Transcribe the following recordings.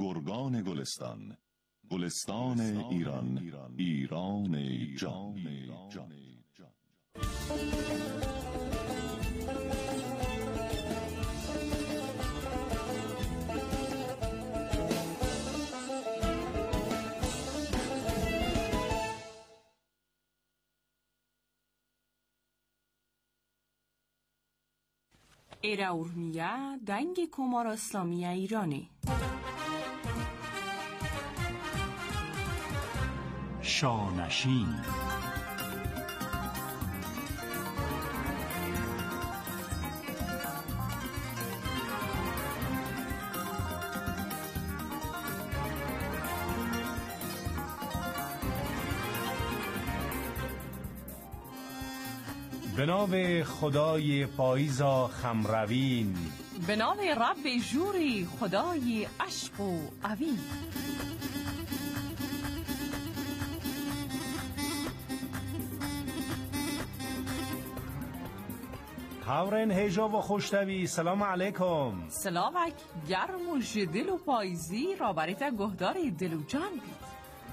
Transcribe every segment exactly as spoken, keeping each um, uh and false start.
گرگان گلستان، گلستان ایران، ایران جان. Era Urmiya dangi Komar Islami Irani. شانشین. به نام خدای پاییزا خمروین، به نام رب جوری خدای عشق و اوین. هاورن هیجا و خوشتوی، سلام علیکم. سلامک گرم و جدل و پاییزی را بریت گهدار دل و جان بید.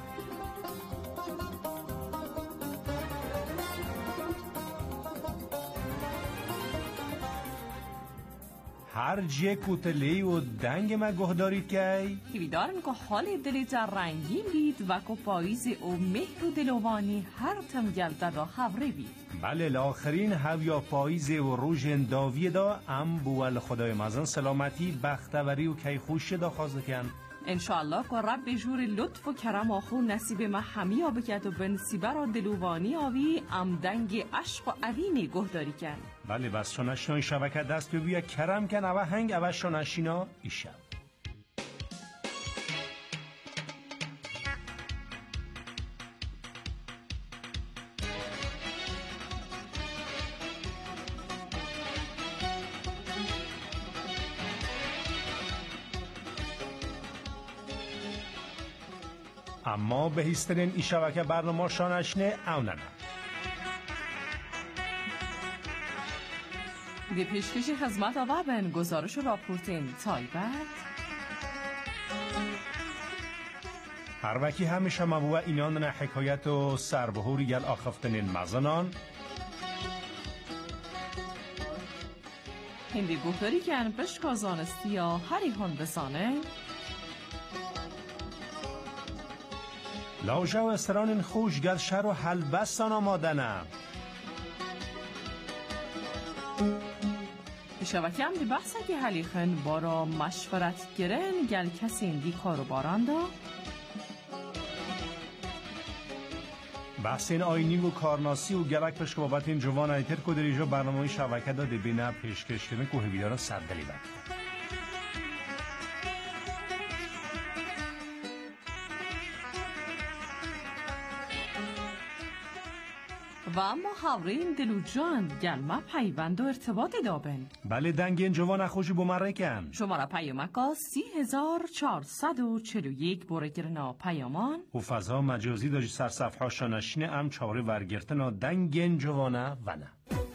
هر جه کوتلی و دنگ ما گهدارید که هیویدارن که حال دلیت رنگین بید و که پاییز او مهر و دلوانی هر تم گلده را حوره بید. بله لاخرین هویا پاییز و روژ داویه دا ام بوال خدای مازن سلامتی بختوری و کی خوش دا خوازده کن انشاءالله که رب جور لطف و کرم آخو نصیب ما همی ها بکد و بنصیبه را دلوانی آوی ام دنگ عشق و اوینی گهداری کن. بله بس شنشنای شبکه دست ببویا کرم کن اوه هنگ اوه شنشینا ایشم. اما به هیسترین ای شبکه برنامه شانشنه او نه دی پیشکش خدمت آوا بن گزارش و راپورتین تایبت هر وکی همیشه مبوع اینان نه حکایت و سربهوری گل آخفتنین مزنان هندی گفتاری که انپش کازانستی یا هری هون بسانه لاوجه و استران خوش گل شر و حلبستان آمادنم شبکه هم دی بحثه که حلیخن بارا مشورت گرن گل کسی دی کارو باران دا بحث این آینی و کارناسی و گلک پشک بابت این جوان ایتر کدریجا برنامه شبکه داده بینه پیشکش کنه که هیویدارا صدلی بد و اما حورین دلو جان گل ما پیوند و ارتباط دابن. بله دنگ این جوان خوشی بمره کن شماره پیامکا سی هزار چهارصد و چهل و یک بوره گرنا پیامان و فضا مجازی داشت سر صفحه شانشینه ام چاره ورگرتنا دنگ این جوانه و نه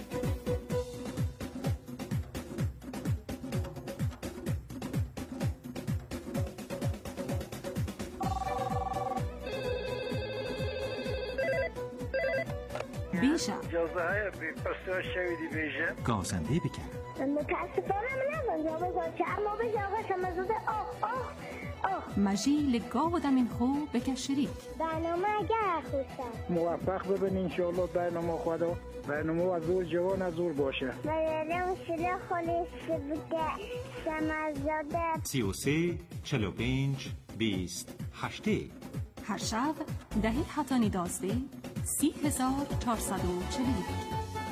بیشم اجازه های بیپرسیار شویدی بیشم گازنده بکن متاسفانه من نبند جا بزار که اما به جاقه شمزده آه آه آه مجی لگاو دمین خو بکن شریک برنامه اگر خوشم موفق ببین انشاءالله برنامه خدا برنامه از زور جوان از زور باشه برنامه و شده خالیش بگه شمزده سی و سه چل و پنج بیست هشته هر شب دهی حتانی دازده سی هزار چهارصد و چهل و یک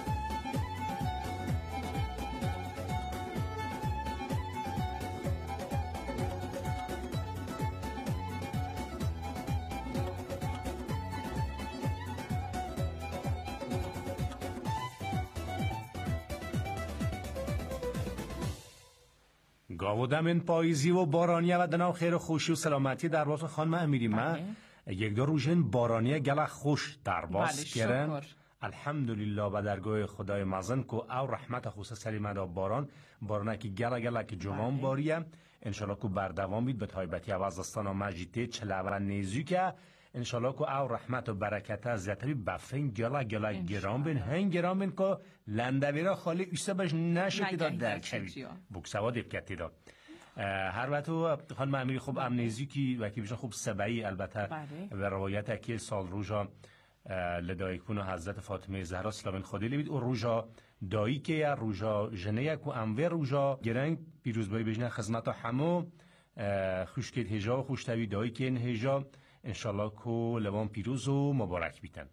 گاودم این پاییزی و بارانی و دنام خیر و خوشی و سلامتی در باز خانم امیری ما یک دو روزین بارانی گله خوش در باز کرن الحمدلله به درگاه خدای مزن کو او رحمت خصوص سلیمه دا باران بارانه که گله گله که جوان باریه انشالله که بردوام بید به تایبتی وزستان و مجیده چلا و نیزی که انشالله که او رحمت و برکت از زیادتری بفین گلا گلا گرام بین هنگ گرام بین که لندویرا خالی ایسته باش نشه که داد در چوید بکسوا دیب کتی داد هر وقتو خانم امیری خوب امنیزی کی و کی بشن خوب سبعی البته و روایت اکی سال روژا لدایکون و حضرت فاطمه زهرا سلام خودی لبید و روژا دایی که یا روژا جنه یک و انوه روژا گرنگ پیروزبایی بجنه خدمت همو خوشکت هجا و خوشتوی دایی که این هجا انشالله که لبان پیروز و مبارک بیتن.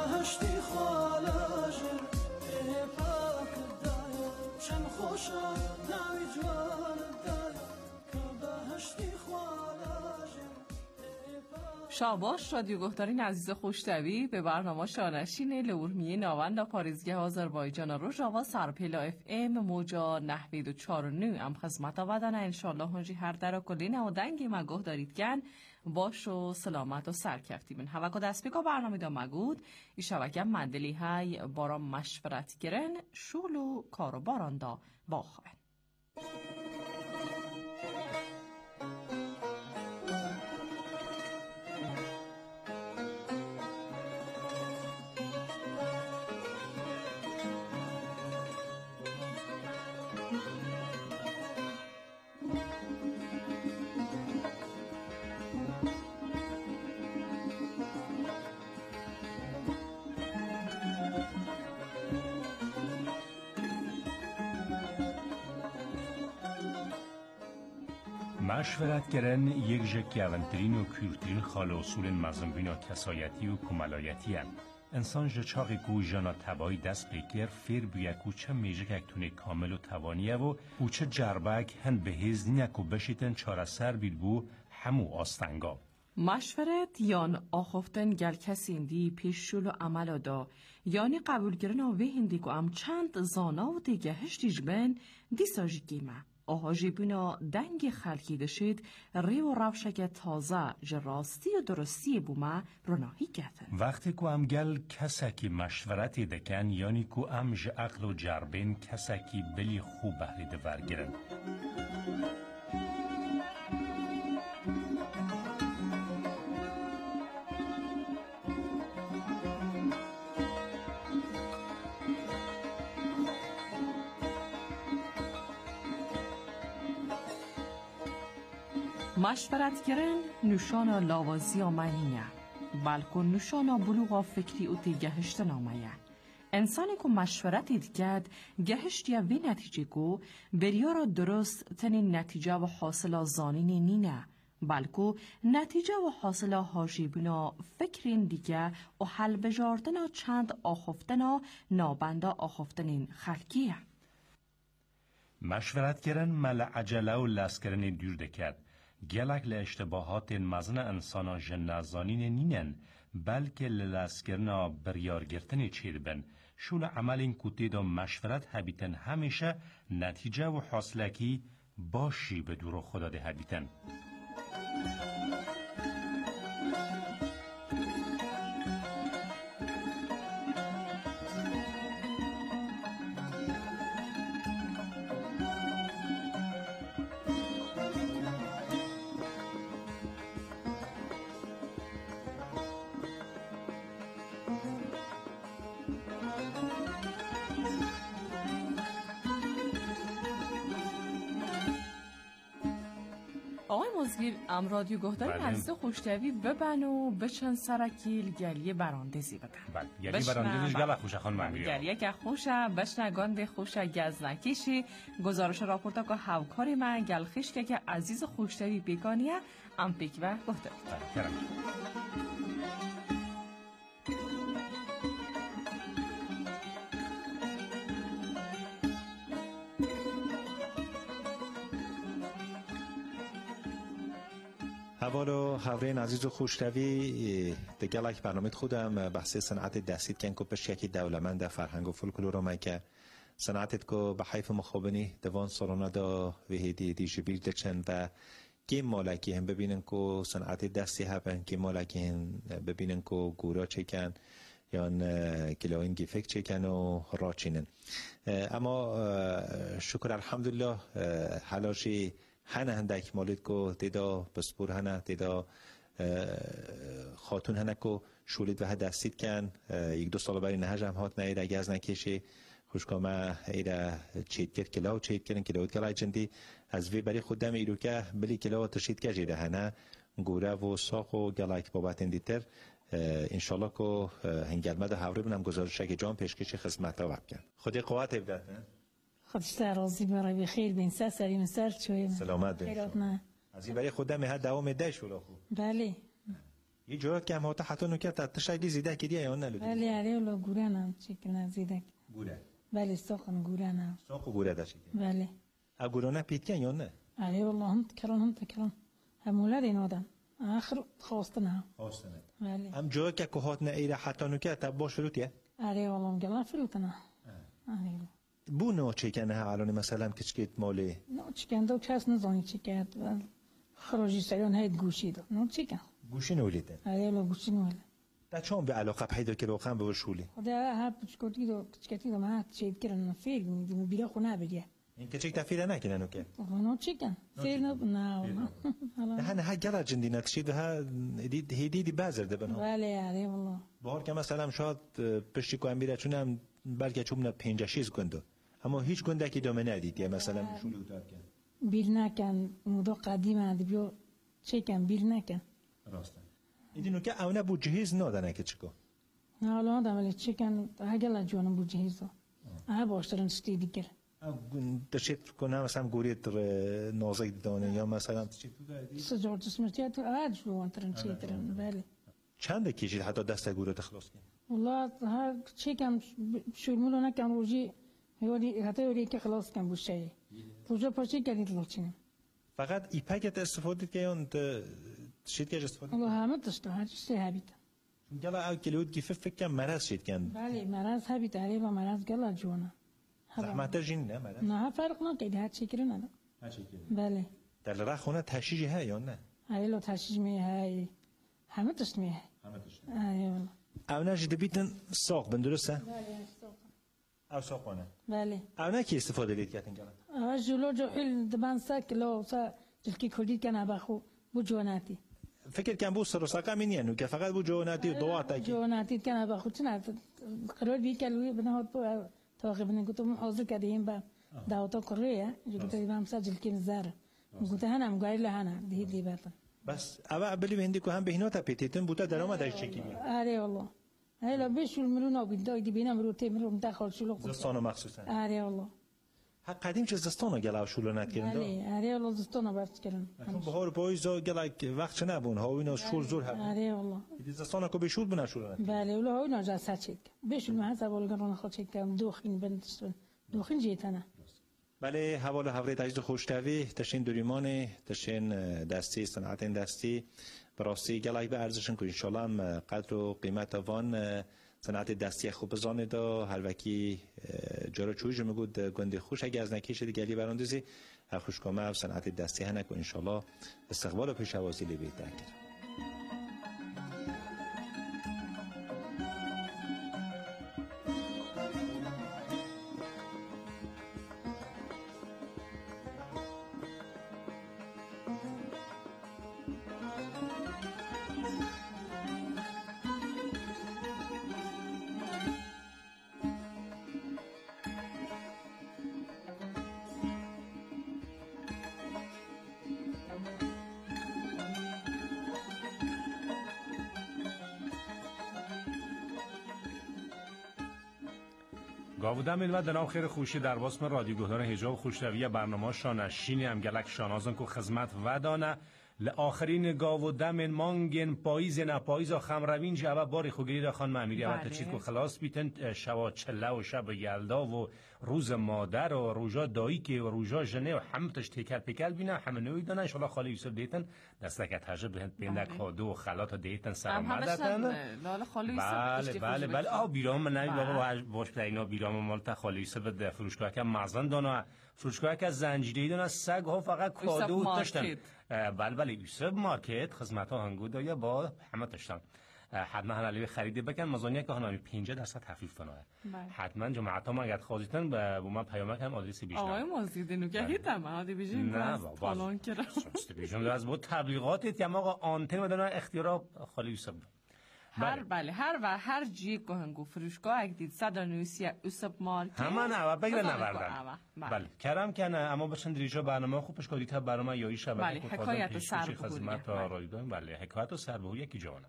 خوشا شاباش رادیو گفتارین عزیز خوشتوی به برنامه شانشین لورمیه ناوند پاریزگه آذربایجان روژاوا سرپیلا اف ام موجا نحوید و چار و نو ام خدمت آودن انشالله هنجی هر در کلین و دنگی مگوه دارید گن باش و سلامت و سرکفتی من هوا کد اسپیکا برنامه دا مگود ای شبکه مندلی های بارا مشورت گرن شول و کار و باران دا باخوین. مشورت کردن یک جک اونترین و کورترین خال اصول مزنبین و کسایتی و کمالایتی هم. انسان جچاقی کو جانا تبایی دست بکر فیر بیا کو چه میجک اکتونه کامل و توانیه و او چه جربک هن به هز نکو بشیتن چاره سر بید بو همو آستنگا. مشورت یان آخفتن گل کسی اندی پیششول و عمل دا یعنی قبول گرن آوه هندی که ام چند زانا و دیگه هشتیج بین دیساجی گیمه. آهاجی بینا دنگ خلکی دشید ری و روشک تازه جراستی و درستی بومه رناهی کتن. وقتی که ام گل کسکی مشورتی دکن یعنی که ام جه عقل و جربین کسکی بلی خوب بحری دورگرن. مشورت کردن نشان لاوازی آمنیه بلکه نشان بلوغ فکری و تیگهشت نامه. انسانی که مشورت دید گهشت یا وی نتیجه گو بریا را درست تنین نتیجه و حاصل زانینی نینه بلکه نتیجه و حاصل حاجیبینا فکرین دیگه و حل بجاردن چند آخفتنا نابنده آخفتنین خلقیه. مشورت کردن مل عجله و لسکرن دور دکد گلک لاشتباهات مزن انسانا جنازانین نینن بلکه للاسکرنا بریار گرتنی چیر بن شول عمل این کتی دا مشورت هبیتن همیشه نتیجه و حاصلکی باشی به دور خدا ده هبیتن. آقای مزگیر ام رادیو گهداری عزیز خوشتوی ببن و بچن سرکیل گلیه براندزی بدن. بله گلیه براندزیش گله خوشه خان منگیه گلیه که خوشه بشنه گانده خوشه گز نکشی گزارش راپورتا که هاوکاری من گل خشکه که عزیز خوشتوی بگانیه ام پیک و گهداری کرم. حوالا هاورین عزیز و خوشتوی دگلک برنامه خودم بحث صنعت دستید کن که پشت یکی دولمند فرهنگ و فولکلور ما که صنعتت که به حیف مخابنی دوان سالانه دا وحیدی دی جبیر دچن و که مالکی هم ببینن که صنعت دستی هبن که مالکی هم ببینن که گورا چکن یا کلاین گیفک چکن و را چینن. اما شکر الحمدلله حلاشی هنه هندک مالید کو دیدا بسپور هنه دیدا خاتون هنه کو شولید و دستید کن یک دو سال بری نهج هم هات نه گز نکشی خوشکامه ایره چید کرد کلاو چید کردن کلاو کلای جندی از وی بری خودم ایرو که بلی کلاو تشید که جیده هنه گوره و ساق و گلایک بابت اندیتر انشالله که هنگلمه ده هوری بنام گزارشه که جان پیشکش خدمت ها وقت کن خودی قوات ابدت نه؟ خودش راضی برای بخیر بین سر سری من سر چویم سلامت بین نه از این برای خودم هر دوام ده شولا خوب بله یه جورات که هم هاتا حتی نکرد تشکلی زیده که دیگه یا نه لودی بله علی اولا گوره نم چکن زیده گوره بله ساقن گوره نم ساق و گوره داشتی بله ا گوره نه پیت کن یا نه علی والله هم تکران هم تکران همولا دین آدم آخر خواستنا خواستنه بله ام جایی که هات نه ایره حتی نو که تب باش فروتیه آره والله مقلا فروتنا آره بو نو چه کنه الان مثلا کچکیت مالی نو چیکن دو کس نزانی چی کرد خروجی سریان هید گوشی دو نو چیکن گوشی نولیده آره لو گوشی نوله تا چون به علاقه پیدا که روخم به شولی خدا هر پچکوتی دو کچکتی دو ما چید کردن فیل میدیم بیرا خونه بگه این کچک تفیله نکنن که نو چیکن فیل نو نه نه نه گلا جندی نتشید ها دید هدی دی بازر ده بنها بله آره والله بهار که مثلا شاید پشتی کو امیره چونم بلکه چوم نه پنجاه شش گندو اما هیچ گنده که دامه ندید یا مثلا شولی اتار کن بیل نکن مودا قدیم هست بیو چیکن بیل نکن راسته ایدینو که اونه بو جهیز نادنه که چیکو نه حالا آدم ولی چیکن هگلا جوانم بو جهیزو اه باشترن ستی دیگر دشت کنه مثلا گورید نازک دانه یا مثلا سجار جسمتی تو آج جوان ترن چی ترن بله چند کشید حتی دست گوره تخلص کن والله هر چیکن شلمولو نکن روزی یوری حتی یوری که خلاص کن بوشه روزا پاشی کردید لوچینم فقط ایپکت استفاده که اون شید که استفاده والله همه داشته هر چیزی هبیت گلا او کلیود گیف فکر کم مرض شید کن بله مرض هبیت علی با مرض گلا جوانه زحمت جین نه مرض نه فرق نکرد هر چی کرد نه هر چی کرد بله در راه خونه تشییع ها یا نه علی لو تشییع می های همه داشت می همه داشت آره والله او نجد بیتن ساق بن درسته بله ساق او ساقونه بله او نه کی استفاده لید کردن گلا جلو جو ال دبان ساک لو سا جلکی کردی کنه بخو بو جواناتی فکر کنم بو سر و ساقه می نینو که فقط بو جواناتی و دواتا کی جواناتی کنه بخو چنه قرار بی کلوی بنهاد بو تاقی بنه گفتم حاضر کردیم با دعوتا کریه جو گفتم هم سا جلکی نزاره گفتم هنم گاری لهنا دی دی باتن بس اول بلی بهندی که هم بهینو تا پیتیتن بوده درآمدش چکی می آره والله هلا بشول ملون آبی دای دی بینم رو تی ملون داخل شلو زستانو مخصوصا آره والله ها قدیم چه زستانو گلا شولو نت کردن آره آره والله زستانو برد کردن بهار پاییزا گلا وقت نبون ها اینا شول زور هم آره والله دی زستانو کو بشول بنا شولو نت بله ولی ها اینا جا چک بشول ما حساب ولگران خود چک کردم دوخین بندستون دوخین جیتنه بله حواله حوله تجدید خوشتوی تشین دوریمان تشین دستی صنعت دستی براستی گلای به ارزشن که انشالله قدر و قیمت وان صنعت دستی خوب بزانه دا هر وکی جارا چویج میگود گنده خوش اگه از نکیش دیگلی براندازی هر خوشکامه و صنعت دستی هنک و انشالله استقبال و پیشوازی لی بهتر کرد. گاودم میلمد دنام خیر خوشی در واسم رادیو گهدان حجاب خوشتوی برنامه شانشینی هم گلک شانازن که خدمت ودانه لآخرین گاودم مانگن پاییز نه پاییز خم روین جواب باری خوگیری را خان معمیری اول تچید که خلاص بیتن شوا چله و شب یلدا و روز مادر و روژا دایی که و روژا جنه و همتش تکل پکل بینه همه نوی دانه انشالله خالی یوسف دیتن دستکت حجب بهند بیندک خادو و خلات دیتن سرمدتن بله بله بله آه بیرام من نمی بابا باش پلینا بیرام مالتا خالی یوسف ده فروشگاه که مغزن دانه فروشگاه که زنجیری دانه سگ ها فقط کادو داشتن بله بله یوسف مارکت خدمت ها هنگود یا با همه داشتن حتما هنالی خریده بکن مزانیه که هنالی پنجاه درصد تخفیف کنه حتما جماعت ها اگر خواستن با من پیامک هم آدرس بیشتر آقای مازدی نوگهی تمام بیشتر نه بابا شست بیشتر از بود تبلیغاتت یا آقا آنتن مدن اختیارا خالی یوسف هر بله هر و هر جی که هنگو فروشگاه اگه دید صد و نویسی یوسف مارکت همه نه و بگیره نوردن بله کرم کنه اما باشن دریجا برنامه خوب پشکاری تا برنامه یایی شبکه بله حکایت سربهوری خدمت رای داریم بله حکایت سربهوری یکی جوانه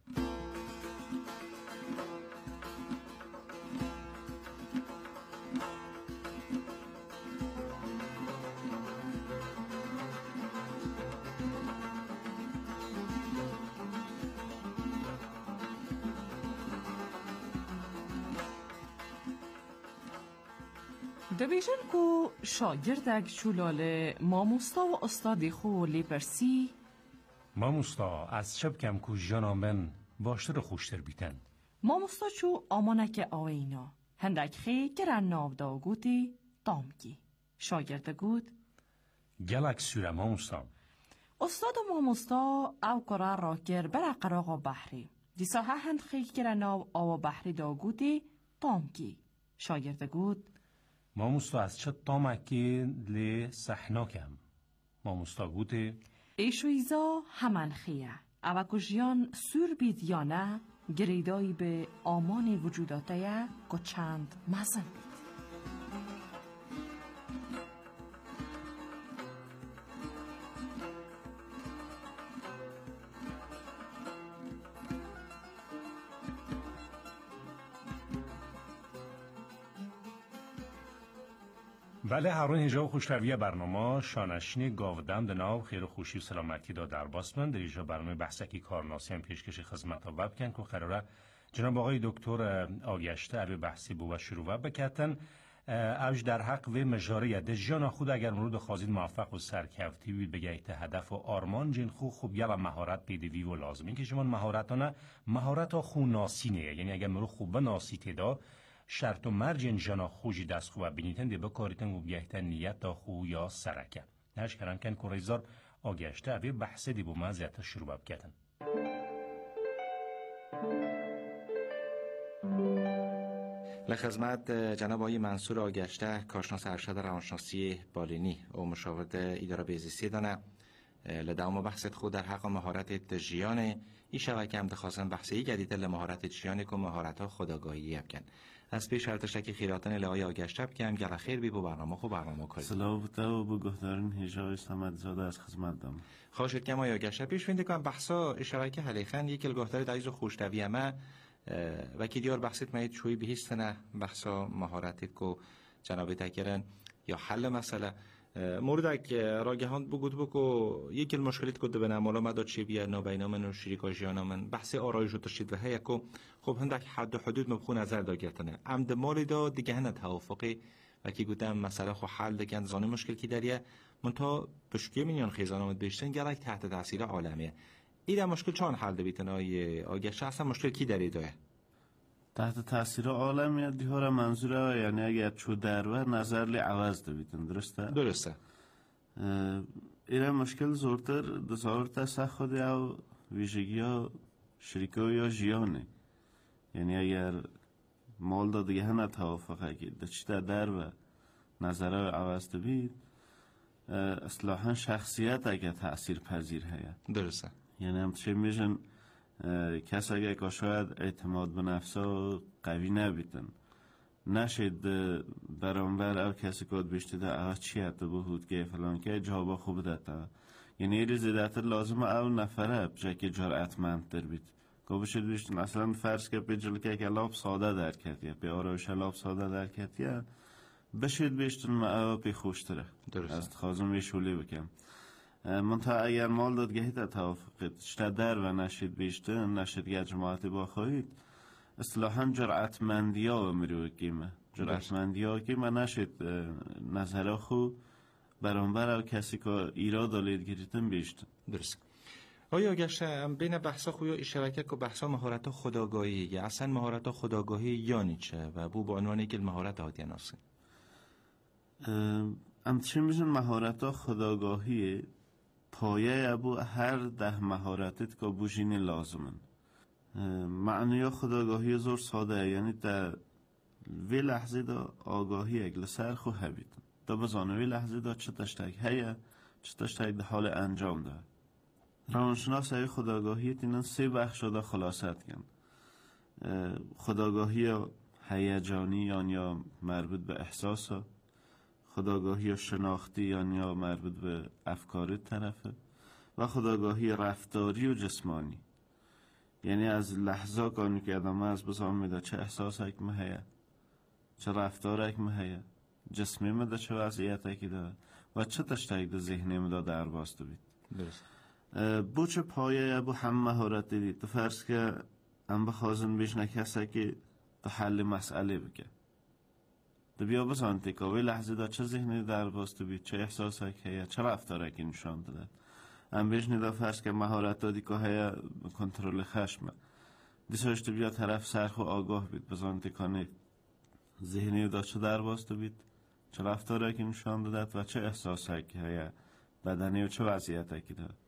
دبیجن کو شاگردک چولاله ماموستا و استادی خو لیپرسی ماموستا از شب کم کو جانا من باشتر خوشتر بیتن. ماموستا چو آمانک آوینا هندک خی گرن ناو دا گوتی دامگی. شاگرد گود گلک سوره ماموستا. استاد ماموستا او کرا را گر برا قراغا بحری. دیسا ها هند خی گرن ناو آوا بحری دا گوتی دامگی. شاگرد گود ماموستا از چه تامکی لی سحناکم. ماموستا گوتی ایشویزا همان خیه. او کجیان سور بید یا نه گریدایی به آمان وجوداته که چند مزن بید. بله هرون هجا و خوشتویه برنامه شانشین گاودم دناو خیر و خوشی و سلامتی دا در باسمن در ایجا برنامه بحثکی کارناسی هم پیشکش خدمت ها بکن که قراره جناب آقای دکتر آگشته علی بحثی بو و شروع و بکتن اوج در حق و مجاره ده جان خود اگر مرود خواهید موفق و سرکفتی بید بگیت هدف و آرمان جن خو خوب یا مهارت پیدوی و لازمی که شما مهارتانه مهارت ها خو ناسینه، یعنی اگر مرو خوب ناسی تدا شرط و مرجن جانا خوشی دست خوب بینیتن دی بکاریتن و بیایتن نیت دا خو یا سرکه نش کرن کن که ریزار آگشته اوی بحث دی بو مزیت شروع بکتن. لخدمت جناب آقای منصور آگشته کارشناس ارشد روانشناسی بالینی و مشاور اداره بهزیستی دانه لدوم بحث خود در حق مهارت جیان ای شبکه هم دخواستن بحثی جدید لمهارت جیان که مهارت ها خداگاهی بکن از پیش ارتشتکی خیراتن لعای آگشته بکن گل خیر بی بو برنامه خو برنامه کنید. سلام و بو گهدارین هجای سمت زاده از خدمت دارم. خواهشت کم آقای آگشته پیش فینده کنم بحثا ای شبکه حلیخن یک گهدار دایز خوشتوی اما و کی دیار بحثت ماید چوی بهستنه بحثا مهارت کو جناب تکرن یا حل مسئله موردک راگهان بگود بکو یک المشکلیت کده به نمالا مداد چی بیاد نابینا من و شریکا جیانا من بحث آرایش رو تشید و هیا کو خب هندک حد و حدود مبخون نظر دا گرتنه عمد مالی دا دیگه هنه توافقی و کی گودم مسئله خو حل دکن زانه مشکل کی داریه منتا بشکی منیان خیزان آمد بیشتن گرک تحت تاثیر عالمیه ایده مشکل چون حل دبیتن آیه آگه اصلا مشکل کی داری دایه تحت تاثیر عالمیت دیهاره منظوره یعنی اگر چو درور نظر لی عوض دبیتن درسته؟ درسته ایره مشکل زورتر دزارت سخوده او ویژگی ها شریکا یا جیانه یعنی اگر مال دا دیگه هنه توافقه که دا چی در و نظره عوض دبید اصلاحا شخصیت اگر تأثیر پذیر هیا درسته یعنی هم چه میشن کسی اگر که شاید اعتماد به نفسا قوی نبیتن نشید برانبر او کسی که بیشتی ده اوه چی حتی بود که فلان که جوابا خوب داده یعنی ایری زیدتر لازم او نفره بجا که جرأتمند در بید که بشید بیشتن اصلا فرض که بجل که که لاب ساده در کردیه به آرایش لاب ساده در کردیه بشید بیشتن ما او پی خوشتره از خوازم یه شولی بکم منتها اگر مال داد گهید توافقید شده در و نشید بیشتر نشید گه جماعتی با خواهید اصلاحا جرأتمندی ها میرو کیمه جرأتمندی ها که من نشید نظر خو برانبر او کسی که ایراد دالید گریتن بیشتر درست آیا گشته بین بحثا خویا ای شبکه که بحثا مهارت خداگاهی یا اصلا مهارت خداگاهی یعنی چه و بو با عنوان یک مهارت هاتی ناسین ام چی میشن مهارت خداگاهی پایه ابو هر ده مهارتت که بوشین لازمن معنی خداگاهی زور ساده یعنی در وی لحظه دا آگاهی اگل سر خو هبید دا بزانه وی لحظه دا چه تشتک هیا چه تشتک ده حال انجام ده روانشناس های خداگاهی تینن سه بخش دا خلاصت کن خداگاهی هیجانی یا مربوط به احساس خداگاهی شناختی یا مربوط به افکار طرفه و خداگاهی رفتاری و جسمانی یعنی از لحظه کانی که آدم از بسام میده چه احساس اک مهیه چه رفتار اک مهیه جسمی میده چه وضعیت اکی داره و چه تشتاک ده ذهنی میده در باسته بید بو چه پایه بو هم مهارت دید تو فرض که ام بخوازن بیش نکسته که تو حل مسئله بکه تو بیا بسان تکاوی لحظه دا چه ذهنی در باسته بید چه احساس اکی چه رفتار اکی نشان داده هم بشنیده فرض که مهارت دادی که های کنترل خشم دیساشت بیا طرف سرخ و آگاه بید بزن تکانه ذهنی دا چه در باست بید چه رفتاره که نشان دادد و چه احساس که های بدنی و چه وضعیت که داد.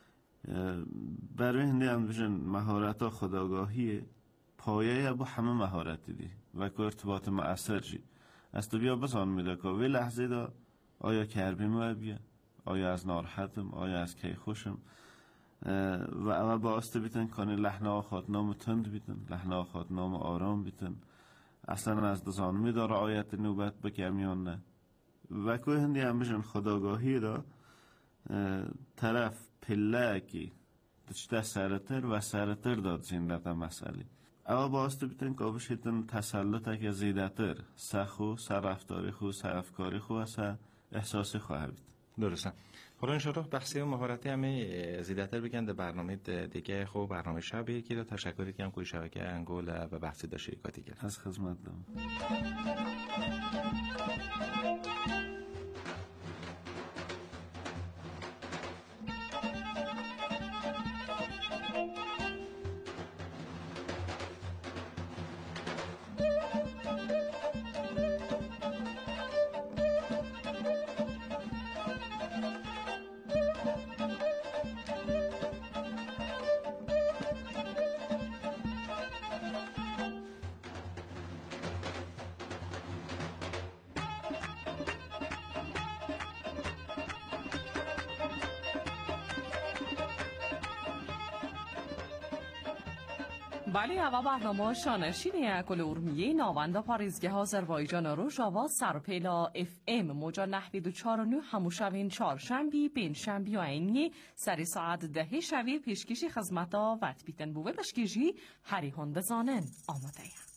برای هنده هم بشن مهارت ها خودآگاهی پایه با همه مهارت دی و که ارتباط مؤثر جی از تو بیا بزن میده که وی لحظه دا آیا کربیم و بیا آیا از ناراحتم آیا از کی خوشم و اما باسته بیتن کنه لحنه آخات نام تند بیتن لحنه آخات نام آرام بیتن اصلا از دزان می داره آیت نوبت بکمیان نه و که هندی هم بشن خداگاهی دا طرف پله که دشته سرتر و سرتر داد زندت مسئله اما باسته بیتن که بشیتن تسلط که زیده تر سخو سر رفتاری خو سر افکاری خو و سر احساسی خواهد بیت. درسته. حالا انشاءالله بحثی و مهارتی همه زیادتر بگن در برنامه دیگه خوب برنامه شبیه که تشکری کنم کوی شبکه انگول و بحثی دا شریکاتی کرد از خدمت دارم. بله اوا برنامه شانشین کل ارمیه ناوندا پاریزگه آذربایجان رو جاوا سرپیلا اف ام موجا نحوی دو چار و نو هموشوین چهارشنبی پنجشنبی و اینی سری ساعت ده شوی پیشکشی خدمتا وقت بیتن بوه بشکیجی هری هنده زانن آماده یم.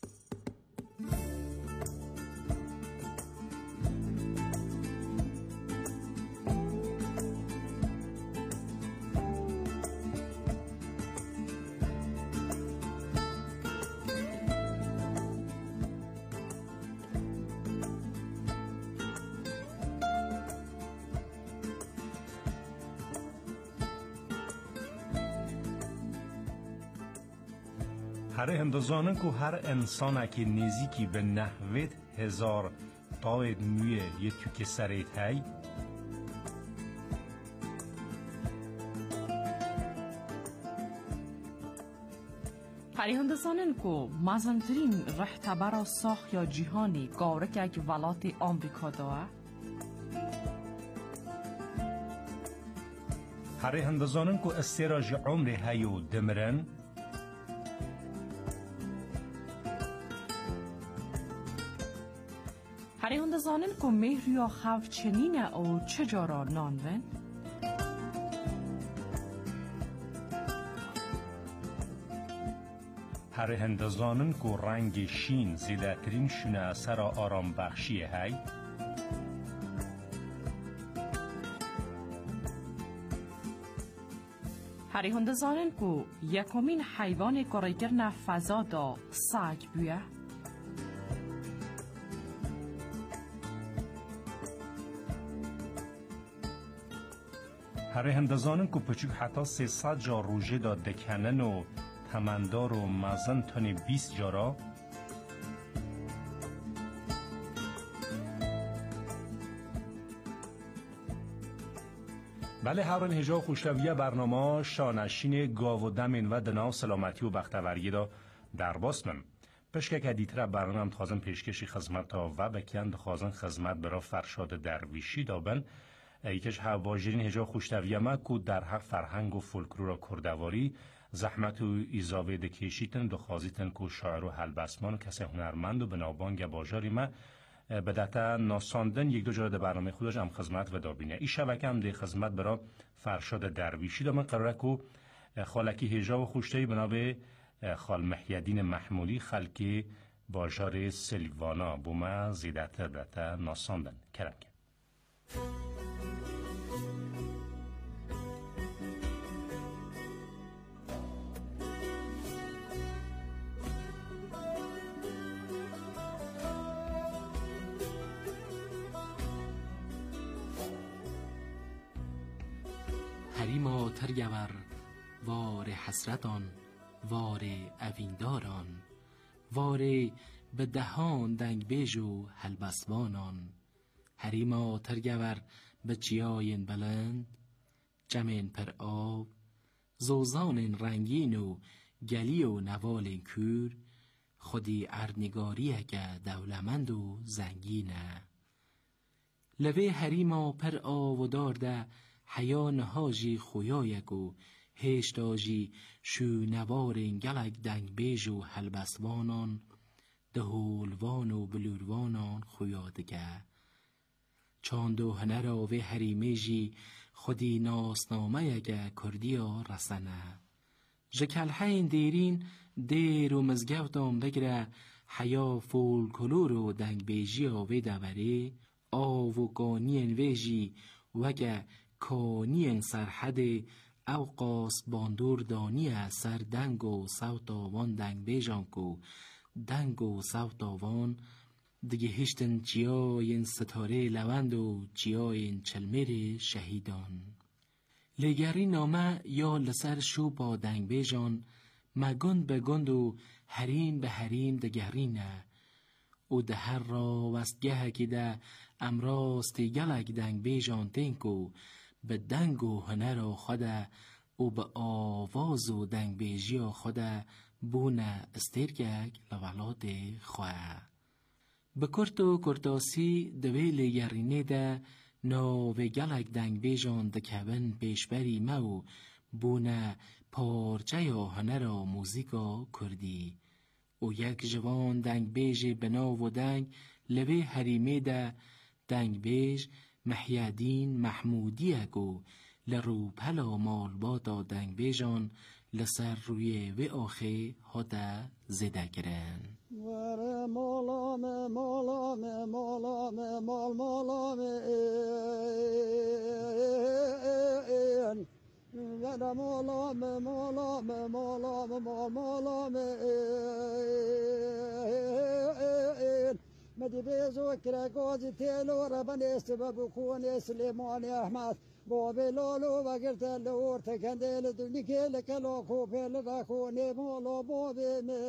هر هندوزانن که هر انسان که نزیکی به نحوت هزار تاید مویه یه توک سریت هی هر هندوزانن که مزنترین رهتبر ساخ یا جهانی گارک اگ ولات آمریکا داره هر هندوزانن که استراج عمر هیو دمرن هر هندوزانن که مهر یا خوف چنینه او چجارا نانون هر هندوزانن که رنگ شین زیده ترین شونه اثر آرام بخشی هی هر هندوزانن که یکمین حیوان کارگر فضا دا سگ بیه هر هندوزانن که پچوک حتی سیصد جا روژه دا دکنن و تمندار و مزن تن بیست جارا بله هران هجا خوشلویه برنامه شانشین گاو و دمین و دنا سلامتی و بختوریه دا در باستم پشکه که دیتره برنامه تازم پیشکشی خدمت ها و بکیند خوازن خدمت برا فرشاد درویشی دابن یکیش هواجرین هجا خوشتویه ما که در حق فرهنگ و فولکلور و کردواری زحمت و ایزاوه دکیشیتن دخوازیتن که شاعر و حلبسمان و کسی هنرمند و بنابانگ باجاری ما بدتا ناساندن یک دو جارد برنامه خودش هم خدمت و دابینه ای شبکه هم ده خدمت برا فرشاد درویشی دامن قراره که خالکی هجا و خوشتوی بنابه خال محیدین محمولی خلکی باجار سلیوانا بوما زیدت دتا ناساندن کرم کرد حریما ترگور وار حسرتان وار اوینداران وار به دهان دنگ بیج و هلبسوانان حریما ترگور به چیاین بلند جمین پر آب زوزان رنگین و گلی و نوال کور خودی اردنگاری اگه دولمند و زنگینه لوه حریما پر آب و دارده حیا نهاجی خویایک و هشتاجی شو نوارین گلک دنگ بیج و هلبسوانان دهولوان و بلوروانان خویادگه چاندو هنر آوه حریمیجی خودی ناسنامه اگه کردیا رسنه جکلحین دیرین دیر و مزگوتان بگره حیا فول کلور و دنگ بیجی آوه دوره آو و گانین ویجی وگه کانین سرحد اوقاس باندور دانی سر دنگ و سوت آوان دنگ بیجان کو دنگ و سوت آوان دیگه هشتن جیاین ستاره لوند و جیاین چلمیر شهیدان لگری نامه یا لسر شو با دنگ بیجان مگند به گند و حریم به حریم دگرینه او ده هر را وستگه که ده امراستی گلک دنگ بیجان تینکو به دنگ و هنر خوده او به آواز و دنگ بیجی خوده بونه استرگک لولاد خواه به کرت و کرتاسی دوی لگرینه ده ناوی گلک دنگ بیجان دکبن پیشبری مو بونه پارچه یا هنر و موزیکا کردی او یک جوان دنگ بیج بناو و دنگ لوی حریمه ده دنگ بیج محیدین محمودی اگو لرو پلا مال بادا دنگ بیجان لسر روی و آخه هاده زده گرن وره مالام مالام مالام مال مالام این وره مالام مالام مالام مال مالام این مدی بیزو کرگازی تیلو ربن استباب کون سلیمان احمد بابی لالو وگرت لور تکندل دنی کل کلا کوپل رکونه مالا بابی می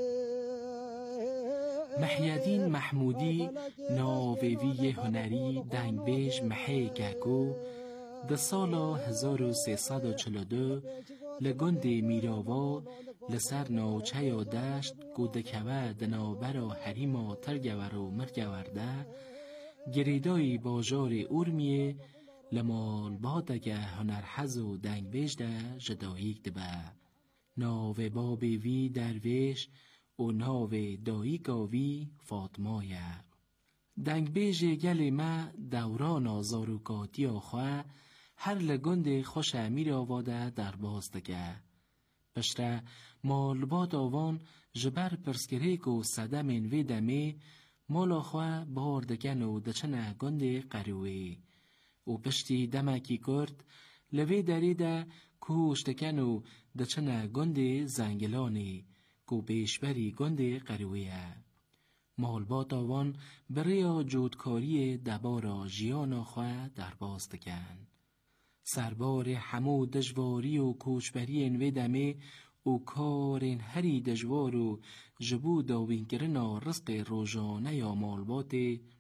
محیدین محمودی ناویوی هنری دنگ بیج محی گگو ده سال هزار و سیصد و چهل و دو لگند میراوا لسر ناوچه یا دشت گودکوه دنابر و حریما ترگور و مرگورده گریدای باجار اورمیه لمال بادگه هنرحز و دنگ بیجده جداییک دبه ناو بابی وی درویش و ناو دایی گاوی فاطمایه دنگ بیج گل ما دوران آزاروکاتی آخواه هر لگند خوش امیر آواده در بازدگه پشته مالبات آوان جبر پرسکریک و صدمین وی دمه مال آخواه باردگن و دچنه گند قروه و پشتی دمکی کرد لوی دریده کوشتکن و دچنه گند زنگلانی کو بیشبری گند قرویه مالبات آوان برای جودکاری دبارا جیان خواه در بازدگن سربار همو دجواری و کوشبری انوی دمه او کارین هری دجوار و جبو داوین کرنا رزق روزانه یا مالبات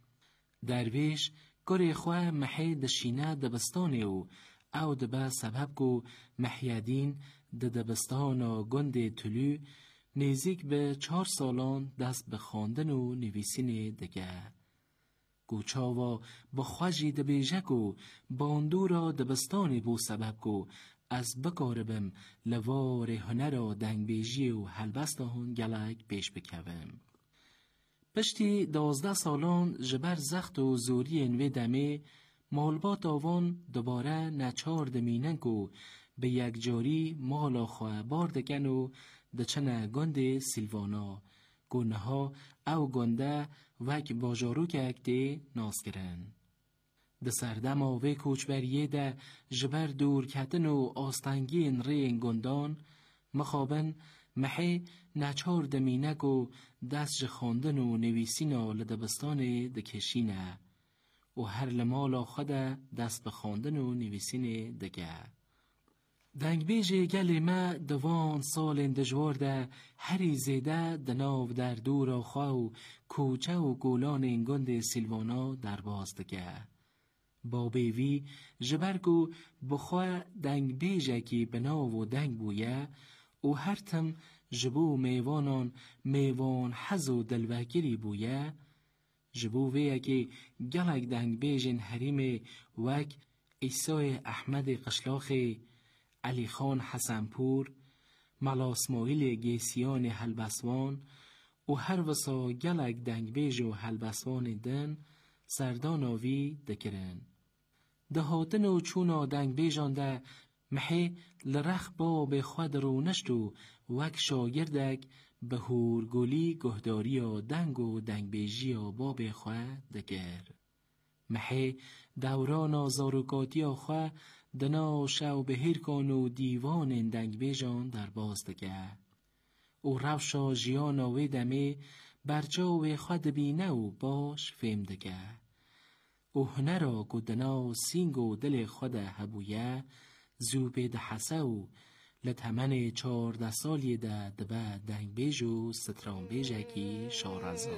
درویش کاری خواه محی دشینه دبستانه و او دبه سبب کو محیدین ده دبستان گند طلو نزدیک به چهار سالان دست به خواندن و نویسین دگه گوچاوا با خواجی دبیجک و باندورا دبستانی بو سبب کو از بکاربم لوار هنر دنگ بیجی و هلبستان گلک پیش بکوم پشتی دوازده سالان جبر زخت و زوری انوی دمه مالبات آوان دوباره نچار دمینن کو به یک جاری مالا خواه باردگن و دچنه گند سیلوانا گونه ها او گنده وک باجارو که اکده ناس کرن ده سردم آوه کوچبریه ده جبر دور کتن و آستنگین رین گندان مخابن محی نچار دمینک و دست خواندن و نویسینا لدبستان دکشینه و هر لمالا خود دست به خواندن و نویسین دگه دنگ بیجه گل ما دوان سال دجوار ده هری زیده دناو در دور و خواو کوچه و گولان انگند سیلوانا در باز دگه. با بیوی جبرگو بخوا دنگ بیجه کی بناو و دنگ بویه و هر تم جبو میوانان میوان حز و دلوکری بویه جبو ویه که گلک دنگ بیجن حریم وک ایسای احمد قشلاخی، علی خان حسنپور، ملا اسماعیل گیسیان هلبسوان و هر وسا گلک دنگ بیج و هلبسوان دن سردان آوی دکرن. دهاتن و چونا دنگ بیجان ده محی لرخ با به خود رو نشتو وک شاگردک به هورگولی گهداری و دنگ و دنگ بیجی و با به خود دکر. محی دوران آزاروکاتی آخوا دنا شو بهیر کن و دیوان دنگ بیجان در باز دگه. او روشا جیان و دمه برجا و خود بینه و باش فهم دگه. او هنرا گدنا سینگ و دل خود هبویه زوب دحسه و لطمن چارده سالی ده دبه دنگ بیج و ستران بیجه کی شارزا.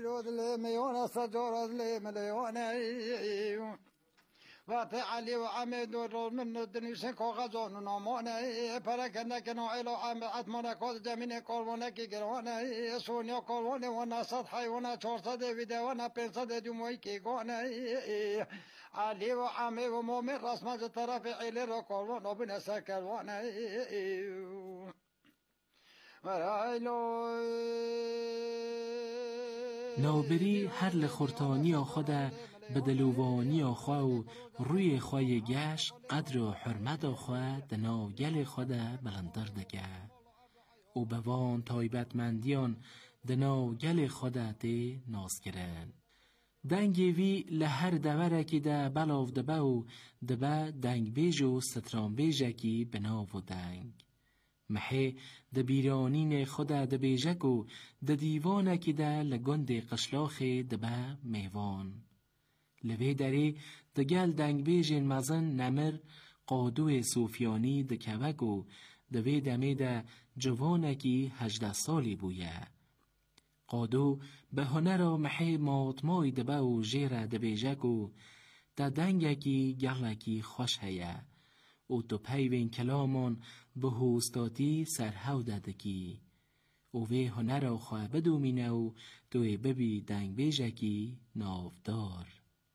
وقت علی و عمد و رول من الدنيا كوغزون ونمونه پرکنده که نوعی عمد اتمنه کود جمین کارونه کی گرونه سونیا کارونه و نصد حیوانه چهارصد ویده و نه پنجصد جمعی کی گونه علی و عمد و مومن رسمت طرف علی رو کارونه و بنسه کرونه نوبری هر لخورتانی آخوده به دلوانی آخوا و روی خواه گش قدر و حرمت آخوا دنا گل خوده بلندر دگه و بوان تایبتمندیان دنا گل خوده تی ناز کرن. دنگی وی لهر دوره کی ده بلاو دبه و دبه دنگ بیج و ستران بیجه کی بناو و دنگ. محی د بیرانین خدا د بیجک و د دیوانه کی ده لگند قشلاخ دبه میوان. لوی دری د گل دنگ بیجین مزن نمر قادو صوفیانی د کوک و د وی دمی ده جوانه کی هجده سالی بویه. قادو به هنر محی ماتمای دبه و جیره د بیجک و د دنگه کی گله کی خوش هیه. او تو پیوین کلامان به هوستاتی سرهو داده کی او وی هنر و خواه بدومینه و توی ببی دنگ بیجه کی نافدار.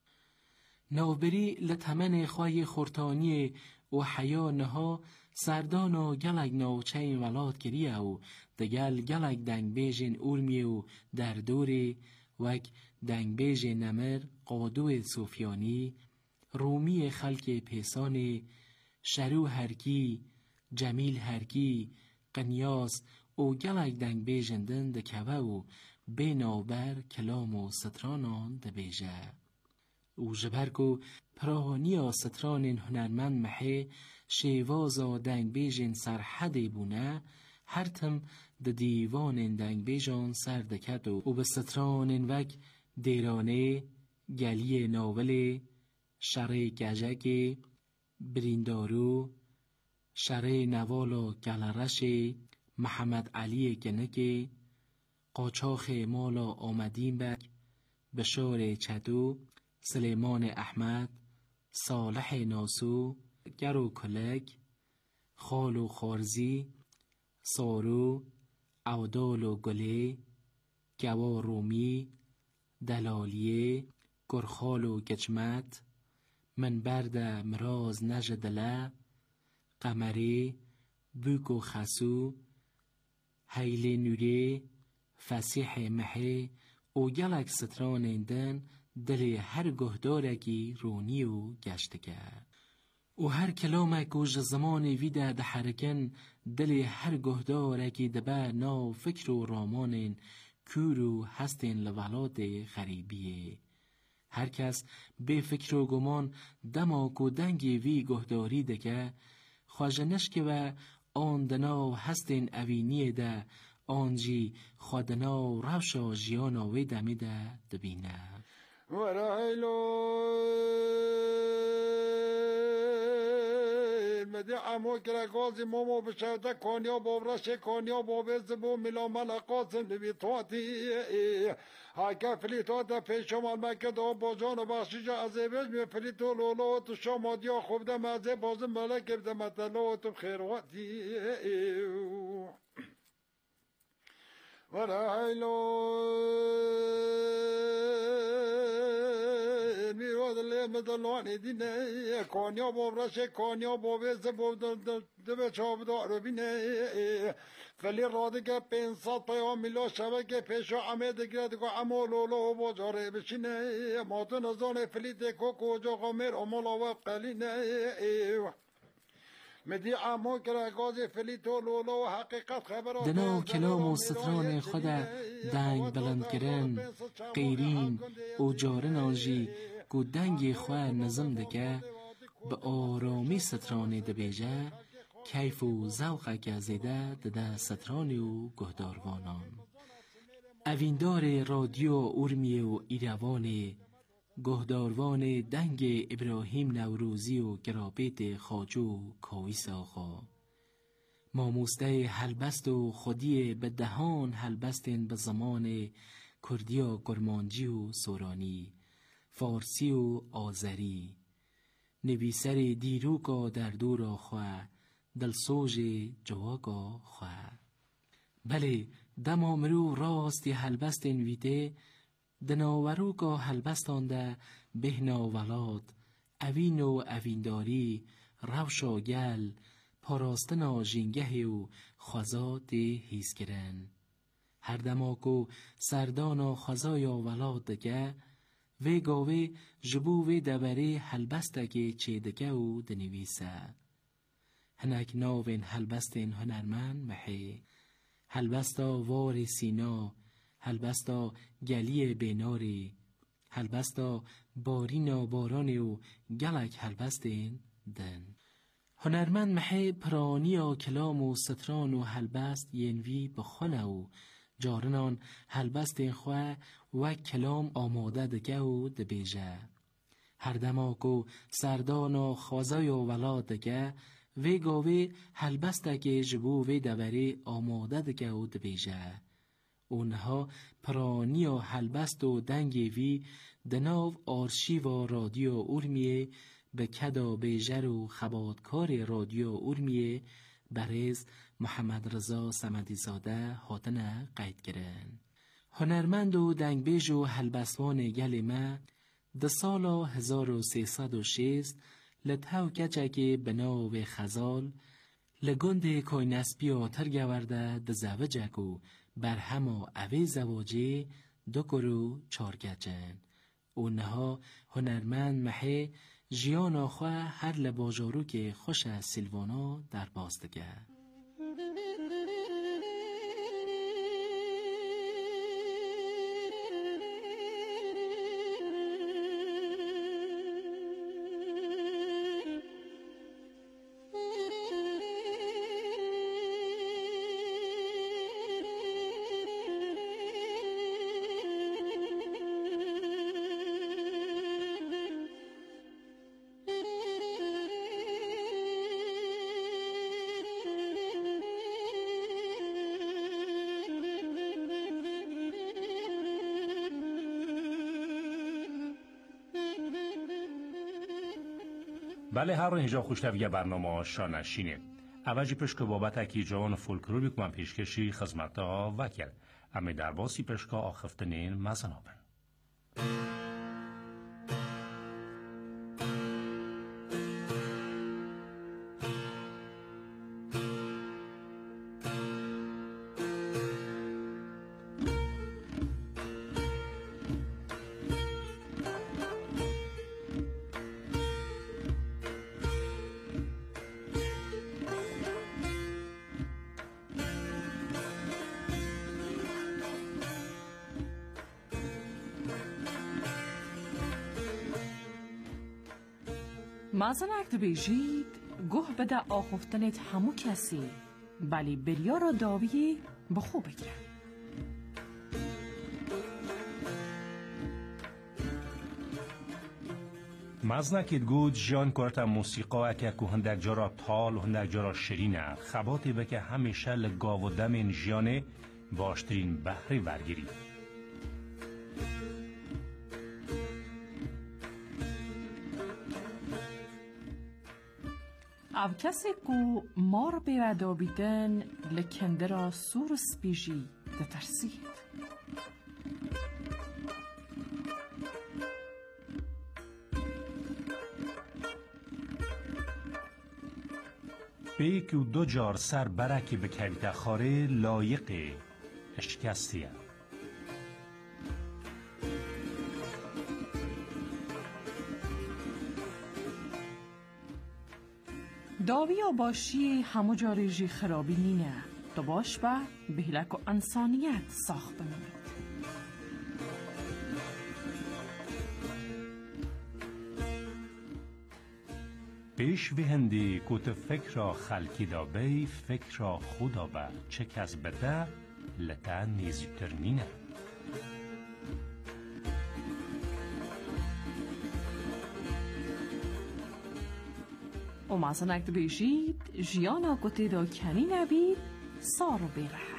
نوبری لطمن خواه خورتانی و حیا نها سردان و گلگ نوچه ولاد کریه و دگل گلگ دنگ بیجین اولمی و در دوری وک دنگ بیج نمر قادو صوفیانی رومی خلک پیسانی شرو هرکی، جمیل هرکی، قنیاس او گلک دنگ بیجندن ده کوه و بیناوبر کلام و سترانان ده بیجه. او جبرگو پراهانی ستران هنرمند محی شیوازا دنگ بیجن سرحده بونه هر تم ده دیوان دنگ بیجان سر دکد و به ستران وک دیرانه، گلی ناول، شر گجک، بریندارو، شره نوالا گلرش، محمد علی گنک، قاچاخ مالا آمدین بک، بشار چدو، سلیمان احمد، صالح ناسو، گرو کلک، خال و خارزی، سارو، عودال و گله، گوا رومی، دلالیه، گرخال و گجمت، من برد مراز نجدله، قمری، بوک و خسو، حیل نوری، فسیح محی، او گلک ستران اندن دل هر گهدارکی رونی و گشتگه. او هر کلامک و زمان ویده ده حرکن دل هر گهدارکی دبه نا فکر و رامان کور و هستین لولاد خریبیه. هر کس به فکر و گمان دماک و دنگی وی گهداری دکه خواجنش که و آن دنا هستین اوینی ده آنجی خودنا روشا جیانا وی دمی ده دبینه. ورایلو مدی امو کرگازی مومو بشوده کانیا بابرش کانیا بابز بو میلا ملقاسم نبی تواتی هاکا فلیتو دا پیشمان مکد و بازان و بخشیج عذیبش می فلیتو لولو تو شامادیا خوب ده مزه بازم ملک بده متلو تو خیرواتی ورحیلو میرود مدلوانی دینه کانیا بابرش کانیا بابز بو دو چاب دارو بینه فلی رادگه پینصد پیام میلا شبکه پیشو عمد گرد که عمولولو بازاره بشینه ماتو نزانه فلی دکو کجا غمیر امولا و قلینه مدی عمو کرگازی فلی تو لولو حقیقت خبر دنا کلام و ستران خود دنگ بلند کرن قیرین و جارن آنجی کو دنگ خواه نظم دکه به آرامی سترانی دبیجه کیف و ذوق که زیده دده سترانی و گهداروانان اویندار رادیو اورمی و ایروان گهداروان دنگ ابراهیم نوروزی و گرابیت خاجو کاویس آقا ماموسته هلبست و خودی به دهان هلبستن به زمان کردی و گرمانجی و سورانی فارسی و آذری نویسر دیروگا در دور خواه دلسوج جواگا خواه بله دم آمرو راستی هلبستن ویده دناوروگا هلبستانده بهنا ولاد اوین و اوینداری روشا گل پاراستنا جنگه و خوزاد هیز کرن هر دماکو سردانا خوزایا ولاد دگه وی گاوه جبو وی دبره هلبستگه چه دگه و دنویسه هنک ناوین هلبستین هنرمن محی هلبستا وار سینا هلبستا گلی بیناری هلبستا بارینا بارانی و گلک هلبستین دن هنرمند محی پرانی و کلام و ستران و هلبست ینوی بخونه و جارنان هلبستین خواه و کلام آماده دگه و دبیجه هر دماکو سردان و خوازای و ولاد دگه وی گاوی هلبسته که جبو وی دوری آماده دگه و دبیجه اونها پرانی و هلبست و دنگی وی دناو آرشیو و رادیو اورمیه به کدا بیجر و خبادکار رادیو اورمیه برز محمد رضا صمدی زاده هاتنه قید گرن هنرمند و دنگبیج و هلبستوان گل ما ده سال هزار و سیصد و شش لطهو کچه که بناو خزال لگند کوی نسبی و ترگورده ده زوجک و برهم و اوی زواجه دو کرو چار گچن اونها هنرمند محه جیان آخواه هر لباجارو که خوش سیلوانا در باستگه بله هر رو اینجا خوشتویه برنامه شانشینه اوجی پشک بابت اکی جوان فولکلوری که من پیشکشی خدمت ها وکل امی در باسی پشک آخفتنین مزنابن مازن اکت بیجید گوه بده آخفتنت همو کسی بلی بریا را داویه بخو بگیره مزنکید گود جان کرتا موسیقا که که هندک جارا تال و هندک جارا شرینه خباتی به که همیشه لگاو و دم این جانه باشترین بحری ورگیری. او کسی که مار بیودا بیدن لکنده را سور سپیجی ده ترسید. بیک و دو جار سر برکی به کویت خاره لایق اشکستیه. داویا باشی همو جاریجی خرابی نینه تو باش با بهلک و انسانیت ساخت بمید. پیش به هندی کت فکر خلکی دا بی فکر خدا با چه کس بده لطا نیزیتر نینه. و مثلا اکت بیشید جیانا کتی دا کنی نبید سارو بیره.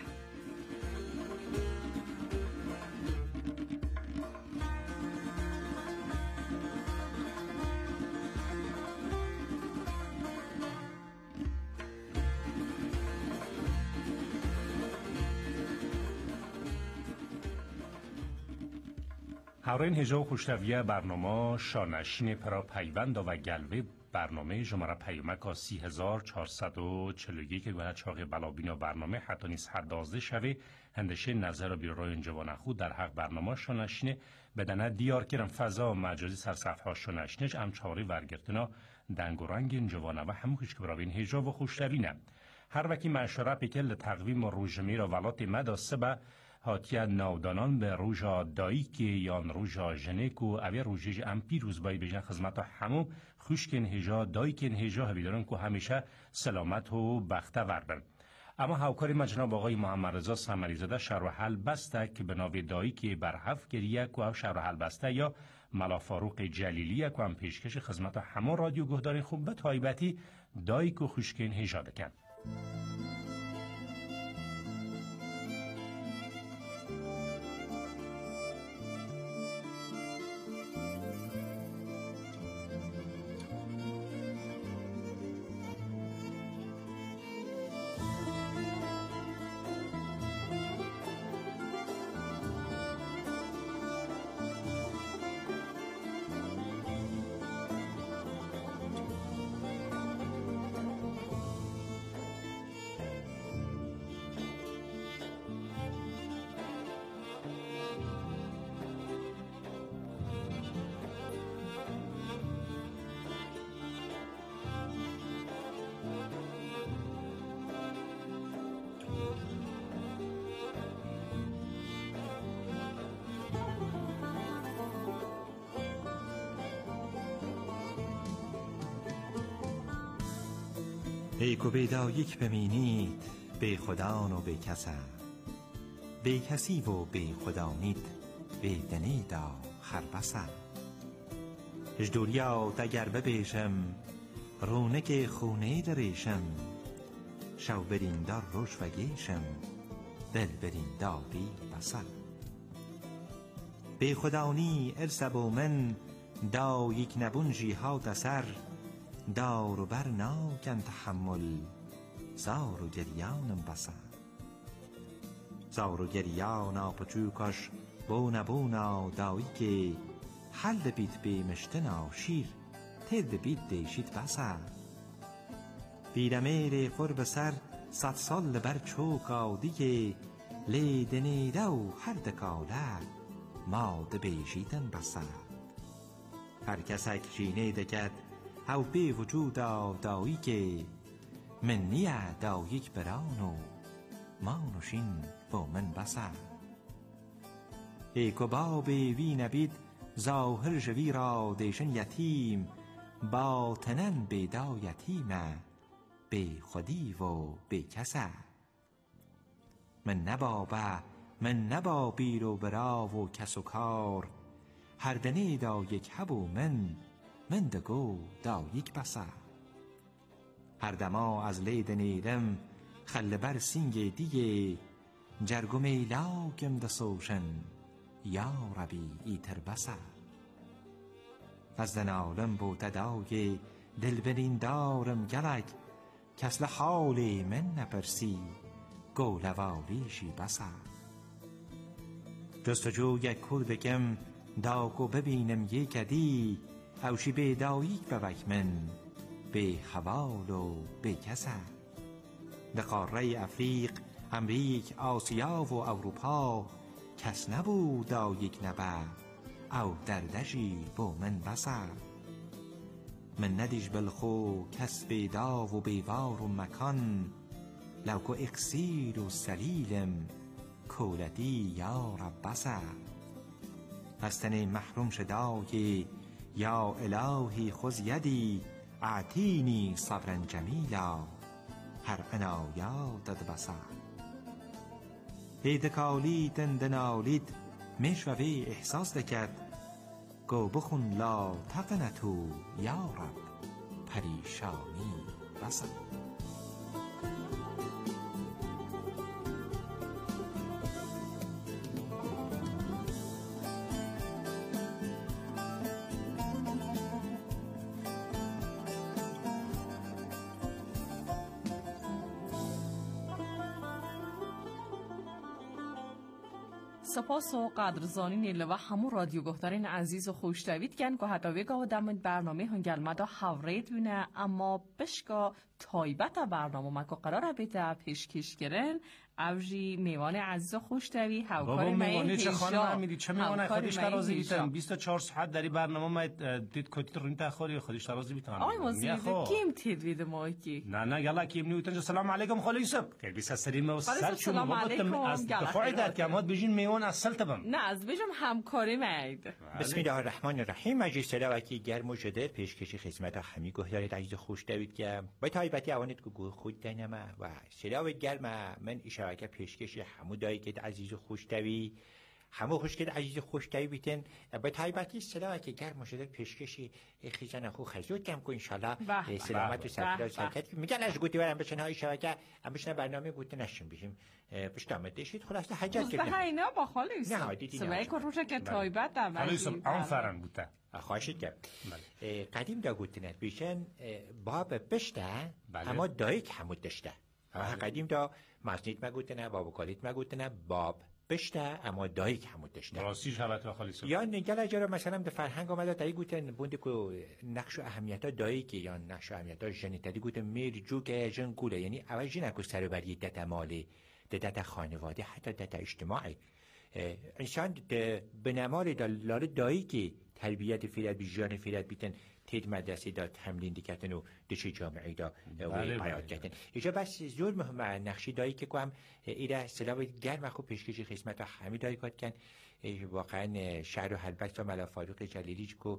هاورین هجا و خوشتویه برنامه شانشین پرا پیوند و گلوه برنامه جمعه پیومک سی هزار چهارصد و چهل و یک که گوهد چاقی بلابین برنامه حتی نیست هر دازده شوه هندشه نظر و بیروی انجوان خود در حق برنامه شانشینه بدنه دیار کرم فضا و مجازی سرصفحه ها شانشینش امچاری ورگرتنا دنگ و رنگ انجوانه و همون کش که براوین هجا و خوشتوینه هر وکی معشره پیکل تقویم و روژمی را ولات مداسه به هاتیه نودانان به روژا داییک یان روژا جنیک و اوی روژیج ام پیروز بایی بجن خدمت همو خوشکن هجا داییکن هجا هبیدارن که همیشه سلامت و بخته وربن. اما هاوکاری مجناب آقای محمد رضا سمریزاده شرح حل بسته که به ناوی داییک برحف گریه که او شرح حل بسته یا ملا فاروق جلیلیه که هم پیشکش خدمت همو رادیو گهداری خوب به تایبتی داییک و خوشکن هجا بکن. ای کو بیدا یک بمینید بی خدان و بی کسه بی کسی و بی خدانید بی دنیدا خربسه اجدوریا دگر ببیشم رونق خونه دریشم شو برین دار روش و گیشم دل برین داری بسه بی خدانی ارسب و من دا یک نبون جیهاد سر دار و بر ناکن تحمل زار و گریانم بسه زار و گریانا پچوکش بونا بونا دایی که حل بیت بیمشتنا شیر ترد بیت دیشید بسه بیرمیر قرب سر صد سال بر چوکا دیگه لی دنیده و هر دکاله ما دبیشیدن بسه هر کسک جینه دکد او بی وجود دایی که من نیه داییک برانو مانوشین با من بسه ای که بابی وی نبید ظاهر جوی را دیشن یتیم باطنن بیدا یتیمه بی خودی و بی کسه من نبابه من نبا بیر و برا و کس و کار هر دنیدا یک هبو من من دگو دا یک بسا هر دما از لید نیرم خل بر سینگ دیگه جرگم ایلاگم دا سوشن یا ربی ایتر بسا از دنالم بوده داگه دل برین دارم گلک کسل حالی من نپرسی گولوالیشی بسا جستجو یک کردگم داگو ببینم یک دی اوشی به داییک ببک من به حوال و به کسا در قاره افریق امریک آسیا و اروپا کس نبود داییک نبه او دردشی با من بسا من ندیش بلخو کس بیدا و بیوار و مکان لوکو اکسیر و سلیلم کولدی یا رب بسا هستن محروم شدای یا الهی خذ یدی اعطینی صبرا جمیلا هر عنایا دد بسا ایدکالی دندنالید میشوی احساس دکد گو بخون لا تقنتو یا رب پریشانی بسا سپاس و قدرزانی و همون رادیو گفتارین عزیز و خوشتوید کن که حتی ویگا و دمید برنامه هنگلمه دا حورید بینه اما بشکا تایبت برنامه مکو قرار بیده پیشکش کرن اوجی میوان عزیز و خوشتوی هاوکاری میوانی چه خانم امیدی چه میوانه خودش ترازی بیتن بیست و چهار ساعت در برنامه ما دید کتی رین تخوری خودش ترازی بیتن آی مزید کیم تید وید ما کی نه نه گلا کیم نیوتن سلام علیکم خاله یوسف که بیست سلیم و سر شما وقت از دفاع در کمات بجین میوان اصل تبم نه از بجم همکاری مید بسم الله الرحمن الرحیم مجلس سلاوتی گرم و شده پیشکشی خدمت همی گهدارید عزیز خوشتوید که با تایبتی اوانت کو خود دنما و سلاوت گرم من اشاره که پیشکشی همو دایی که عزیز خوشتوی همو خوش که عزیز خوشتوی بیتن با تایبتی سلاوتی گرم و شده پیشکشی خیزن خو خزود کم کو انشالله سلامت و سلامت سلامت میگن از گوتی برم بشن های شبکه هم بشن برنامه گوتی نشون بشیم پشتامت دشید خلاصه حاجت کردیم مستحی نه با خاله یوسف سبایی که روشه که تایبت در خاله یوسف آنفرن بوده خواهشید که قدیم دا گوتنت بیشن باب بشته اما دایی که همود داشته قدیم دا مزنید مگوتنه باب کالیت مگوتنه باب بشته اما دایی که همود داشته راستیش حالت و خالی یا نگل اجاره مثلا در فرهنگ آمده دایی گوتن بونده که نقش و اهمیت ها دایی که یا نقش و اهمیت ها جنی تدی گوتن میر جو که جن گوله یعنی اول جنه که سر بری دت مالی دت خانواده حتی دت اجتماعی انسان به نمار دلار دایی که تربیت فیلت بی جان فیلت بیتن تید مدرسه داد حملین دیکتن و دچه جامعه دا و پیاد کردن اینجا بس زور مهم نقشی دایی که کنم ایره سلاوی گرم خوب پیشکشی خدمت همی دایی کاد کن واقعا شهر و حلبت و ملا فاروق جلیلی که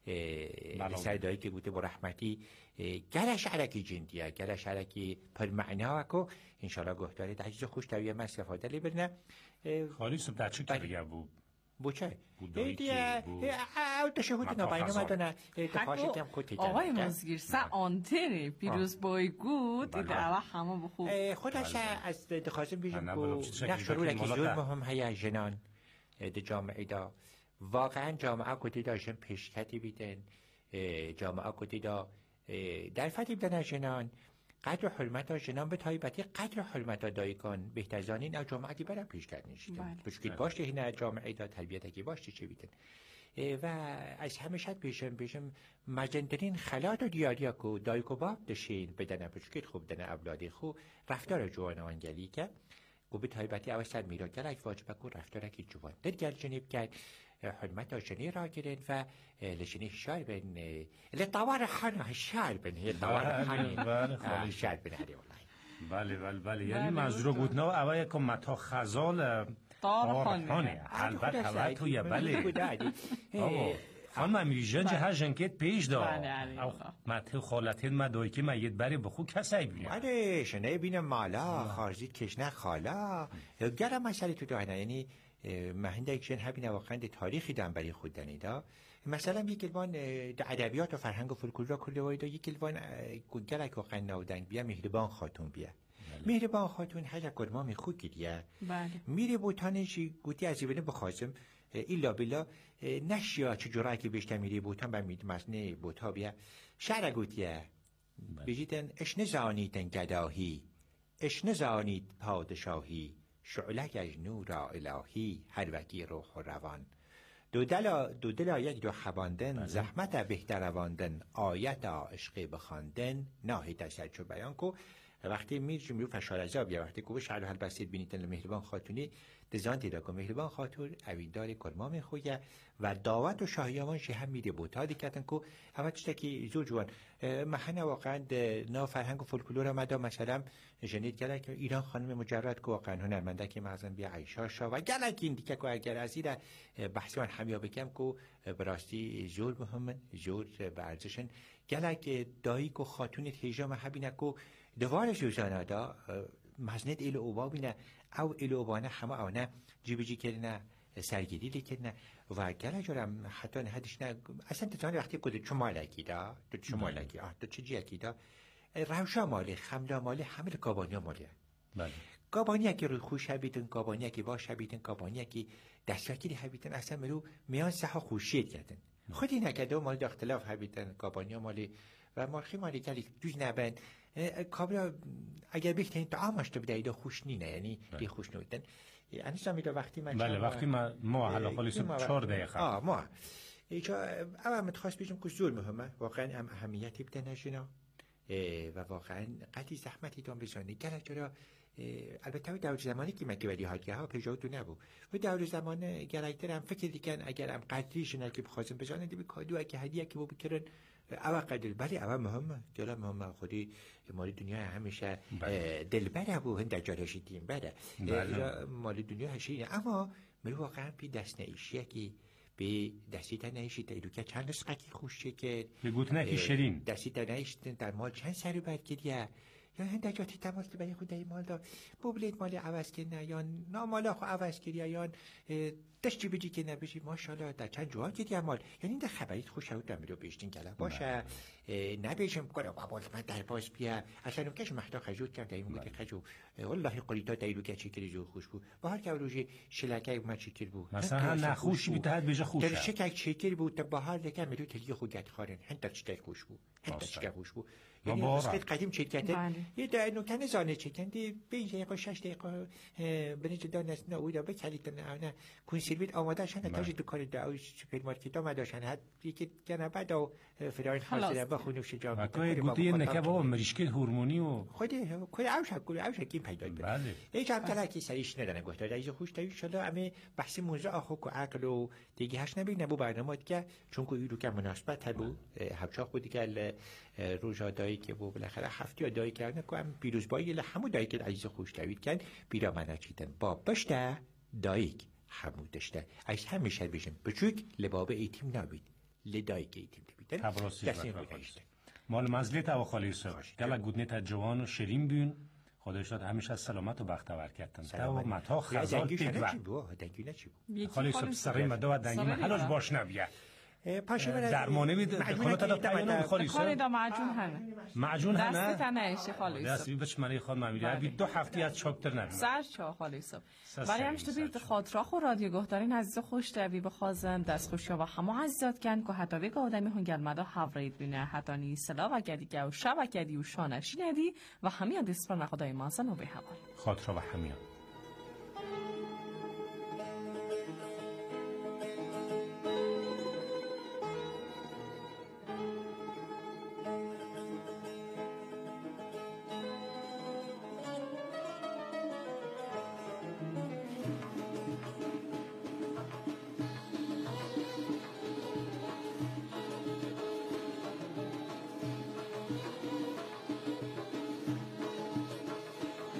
سر دایی که بوده با رحمتی گلش عرکی جندیه گلش عرکی پر معنا و که انشاءالله گهداره دهیز خوش تویه من استفاده لی برنه خالی سب در چه کرگه بود؟ بوچه دیگه او تشهود نباینه مدونه تخاشید هم خود تیجن آقای مزگیر سه آنتنه پیروز بای گود ایده اوه همه بخوب خودش از دخواستم بیشم که نقش رو لکی زور مهم هیا جنان ده جامعه دا واقعا جامعه کتی داشتن پیشکتی بیدن جامعه کتی دا در فتیب دن جنان قدر حرمت ها جنان به تایبتی قدر حرمت ها دایی کن بهتر زانین او جامعه برم پیشکت نشیدن بشکید باشته هینه جامعه دا تربیت که باشته چه بیدن و از همیشت پیشم پیشم مجندرین خلات و دیاریا کو دایی کو باب دشین بدنه بشکید خوب دنه اولادی خو رفتار جوان آنگلی که گو به تایبتی اوستر میرا گلک واجبه کو رفتاره که جوان در گل جنیب کرد حرمت آشنی را گرن و لشنی شعر بین لطوار خانه شعر بین لطوار خانه شعر بین هری والله بله بله بله یعنی منظور بود نه اوه یکم متا خزال طار خانه البته اوه توی بله خانم امیری جنج هر جنکت پیش دا او مته خالتین مدایی که مید بری بخو کسی بینه بله شنه بینه مالا خارجید کشنه خالا گرم مسئله تو دانه یعنی مهنده اکشن هبینه واقعا ده تاریخی دن برای خود دنیدا مثلا یک کلوان ادبیات و فرهنگ و فولکلور را کلی وایدا یک کلوان گلک و قناودنگ بیا مهربان خاتون بیا مهربان خاتون هر کدام خوب گیریه بله میره بوتانش گوتی از ایونه بخواسم ایلا بلا نشیا چه جرایی که بیشتر میری بوتان بر مید مسنه بوتا بیا شعر گوتیه بجیدن اش نزانیدن گداهی اش نزانید پادشاهی شعلک از نور الهی هر وکی روح و روان دو دل دو دل یک دو خواندن زحمت بهتر رواندن آیت عشق بخواندن ناهی تشجع بیان کو وقتی میریم رو فشارزا یا وقتی کو شعر حل بسید بینیدن مهربان خاتونی دزان دیدا کو مهربان خاتون اویدار کرمام خویا و دعوت و شاهیامان شه هم میره بوتا دیکتن کو اول چتکی زور جوان محنه واقعا نا فرهنگ و فولکلور مدا مثلا جنید گله که ایران خانم مجرد کو واقعا هنرمنده که معظم بیا عیشا شا و گله این دیگه کو اگر از این بحثی من همیا بکم کو براستی زور مهم زور به ارزشن گله که دایی کو خاتون هجام حبینه کو دوارش روزانه دا مزنید ایل اوبا بینه او ایل اوبانه همه آنه جیبی جی کرنه سرگیری لیکنه و گله جورم حتی نهدش نه اصلا تتوانی وقتی کده چو مالکی دا تو چو مالکی آه تو چه جیکی دا روشا مالی خملا مالی همه کابانی مالی بله کابانی که روی خوش هبیتن کابانی که باش هبیتن کابانی که دستگیری هبیتن اصلا مرو میان سها خوشید کردن خودی نکده و مال دا اختلاف هبیتن کابانی مالی و مارخی مالی کلی دوز نبند کابلا اگر بکنید تو آماش تو بدهید خوش نینه یعنی بی خوش نویدن انیسا میده وقتی من بله وقتی ما ما حالا خالی سب چهار دقیقه آه ما ایجا اما متخواست بیشم که زور مهمه واقعا هم اهمیتی بده نشینا و واقعا قدی زحمتی دام بسانه گره چرا البته دور زمانی که مگه ولی حادیه ها پیجاوتو نبود و دور زمان گرایتر هم فکر دیگن اگر هم قدریش نه که بخواستم بزانه دی کادو اگه هدیه که بکرن اول قدر بله اول مهمه جلا مهمه خودی مال دنیا همیشه دلبره بو هند جارشی دیم بره مال دنیا هشینه اما می واقعا بی دست نیشیه که به دستی تا نیشی تا ایدو که چند نسقه که خوشه که به گوتنه که شرین دستی تا نیشتن در مال چند سر برد کریه یا هنده جاتی تماس که برای خود مال دا ببلید مال عوض که نه یا نامالا خو عوض کریه یا دشتی بجی که نبشی ماشاءالله در چند جوها کریه مال یعنی در خبریت خوش هود دمی رو بیشتین کلا باشه نبیشم کنه بابا من در باز بیا اصلا اون کش محتا خجود کرد این گوتی خجو والله قریتا دایلو که چی کری جو خوش بود با هر که روژی شلکه ما چی کر بود مثلا نخوشی بیتهد بیجا خوشه در شکل چی کر بود با هر لکه ملو تلیه خودت خارن هنده چی خوش بود هنده چی خوش بود یعنی اسکت قدیم چی کرده یه در نکته زانه چی کندی بیش دقیقه شش دقیقه بنج دان است نه اویدا بکلیت نه کنسرویت آماده شن تاج دکان داوی سوپرمارکت آماده شن حد یکی کنه بعد او فرایند خاصه بخونوش جام که گویی نکه بابا مریشکل هورمونی و خودی کل اوش کل اوش کی پیدا بود بله هیچ هم کلا کی سریش نداره گفت در ایزو خوش تایی شده اما بحث موضوع آخو کو عقل و دیگه هاش نبی نبو برنامه که چون کو ایرو که مناسبت هبو همچا خودی که روزا دایی که بو بالاخره هفته دایی کردن کو هم پیروز بایی له همو دایی که ایزو خوش تایید کن بیرا منه چیدن با بشته دایی همو داشته ایش همیشه بشیم بچوک لباب ایتیم نبید لدایی که ایتیم نبیدن دستی مال مزلیت او خالی صبح گله گودنی تا جوان و شیرین بیون خدایش داد همیشه سلامت و بختور کردن تا و متا خزال تیگ و خالی صبح سری مدا و دنگی محلوش باش نبیه درمانه بید خلوت داد تایانو خالی صبح خالی دا معجون هنه معجون هنه دستی تا نهیشه خالی صبح دستی بچ مری خود ممیده بید دو هفتی از چاکتر نبید سر چا خالی صبح برای همشت بید خاطرا خو رادیو گهدارین عزیز خوش دوی بخوازم دست خوشیا و همه عزیزات کن که حتی بگه آدمی هنگر مدا حورید بینه حتی نی سلا و گدی و شب و گدی و شانشی ندی و همین دست پر نخدای مازن و به حوال خاطرا و همیان